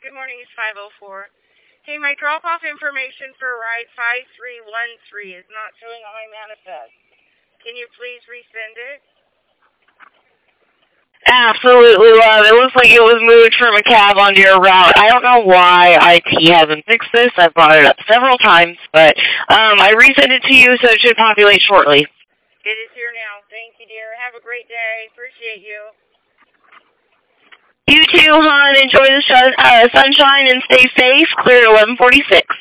Good morning, it's 504. Hey, my drop-off information for ride 5313 is not showing on my manifest. Can you please resend it? Absolutely, love. It looks like it was moved from a cab onto your route. I don't know why IT hasn't fixed this. I've brought it up several times, but I resent it to you, so it should populate shortly. It is here now. Thank you, dear. Have a great day. Appreciate you. You too, hon. Enjoy the sunshine and stay safe. Clear at 11:46.